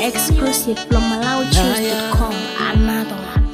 Exclusive from MalawiChoose.com. Another one.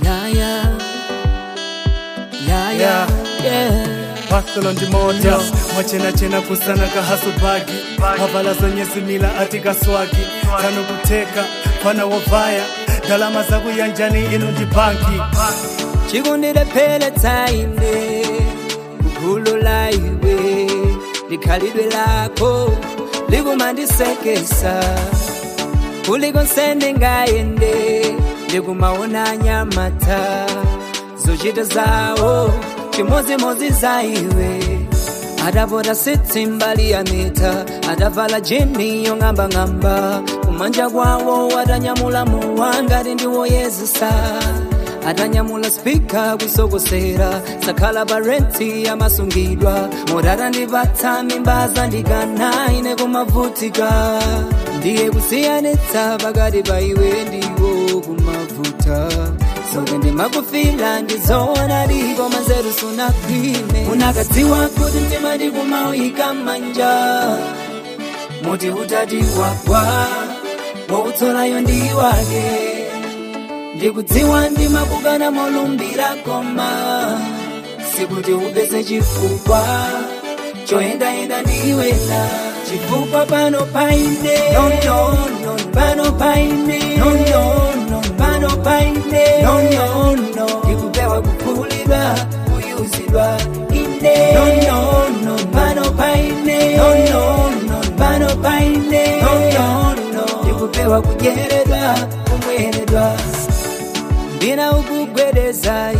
Pastor on the motor, mwachena kusana kahaso bagi Mavala zonye simila atika swagi Kano kuteka, pana wavaya Dalama zagu yanjani inu di banki Chigundire pele tainde Kukulo laiwe Likalidwe lako Ligumandisekesa Kuligonsende ngaende Ligumaona nyamata Zochita zao Chimozi zaiwe Adavora siti mbali ya mita Adavala jini yongamba Kumanja kwawo adanyamula muwangari ndiwo yezisa Adanyamula speaker kusogosera Sakala barenti ya masungidwa Morara ndivata mimbaza ndigana ine kumavutika Ndiye kusiyanita bagadi baiwe ndiwo kumavuta Sogendi makufila ndizona ligo manzeru suna kwime Unakatiwa kuti mtimadi kumawika manja Muti utati wakwa Wautola yondi wake Ndikutiwa ndimakugana molumbira koma Sikuti upese chifukwa Choenda ndiwena Chifukwa pano paine No Pano paine No Pano paine No Ndikupewa kupulidwa Kuyuzidwa ine No Pano paine No Pano paine No Ndikupewa kujeredwa Kumweredwa Mbina ukugwedezai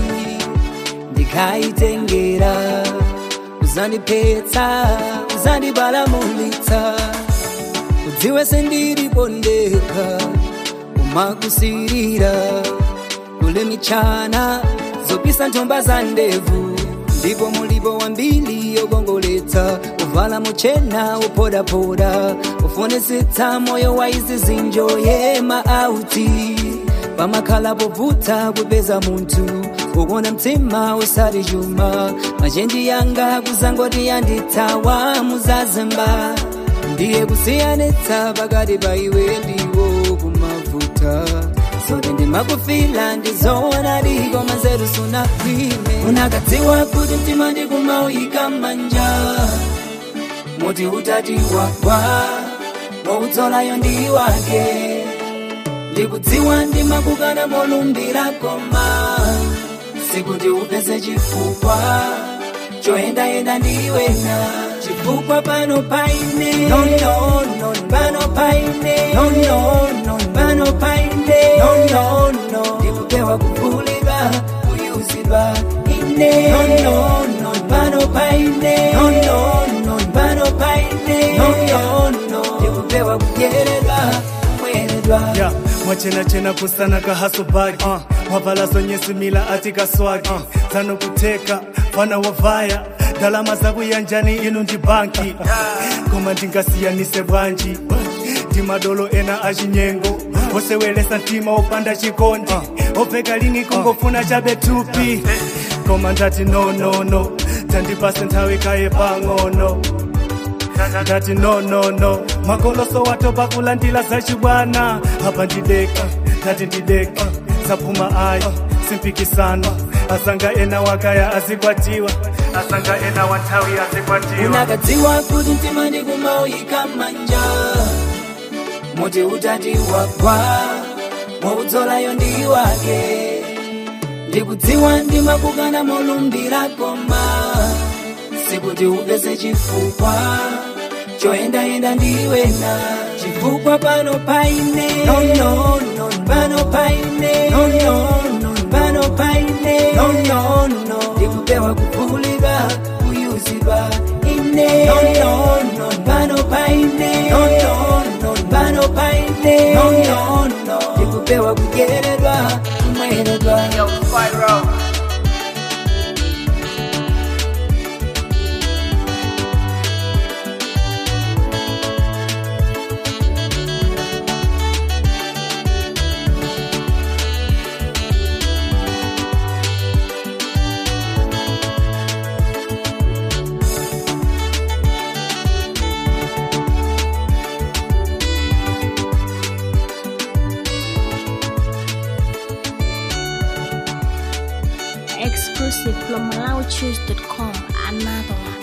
Ndikaitengera Uzandipeta Uzandibalamulita Udziwe sendiri pondeka Umakusirira Kule michana Zopisa ntomba za ndevu Ndipo mulipo wambili yogongoleta Uvala mochena upoda Ufone sita moyo wa izi zinjo Yema auti Pamakala povuta kupeza muntu Ugona mtima usari juma Majenji yanga kuzangoti yanditawa muzazemba Ndiye kusiyanita bagadi baiwe ndiwo kumavuta Sote ndimakufila ndizona ligo manzeru suna kwime Unakatiwa kuti mtima ndikumawika manja Muti utati wakwa Wautola yondi wake Ndikutiwa ndimakugana molumbira koma Sikuti upese chifukwa Choenda ndiwena Chifukwa pano paine No Pano paine No Pano paine No Ndikupewa kupulidwa Kuyuzidwa ine No Pano paine No Pano paine No Ndikupewa kujeredwa Mweredwa Mwachena kusana kahaso bagi Mavala zonye simila atika swagi Zano kuteka, pana wavaya Dalama zagu yanjani inu ndi banki Koma ndingasiyanise bwanji Ndimadolo ena ajinyengo Osewelesa ntima opanda chikondi Opeka lini kungofuna chabe tupi Koma ndati no Tandipase nthawi kaye pangono Ndati no Makoloso watopa kulandila zachibwana Hapa ndideka, ndati ndideka Zapuma ayi, simpikisano Asanga ena wakaya azikwatiwa Asanga ena wantawi azikwatiwa Unakatiwa kuti mtima ndikumawika manja Muti utati wakwa Wautola yondi wake Ndikutiwa ndimakugana molumbira koma Sikuti upese chifukwa Choenda ndiwena Chifukwa pano paine No Pano paine No Pano paine No Ndikupewa kupulidwa Kuyuzidwa ine No Pano paine No Pano paine No Ndikupewa kujeredwa Kumweredwa Yo, Spyro. exclusive from MalawiChoose.com. Another one.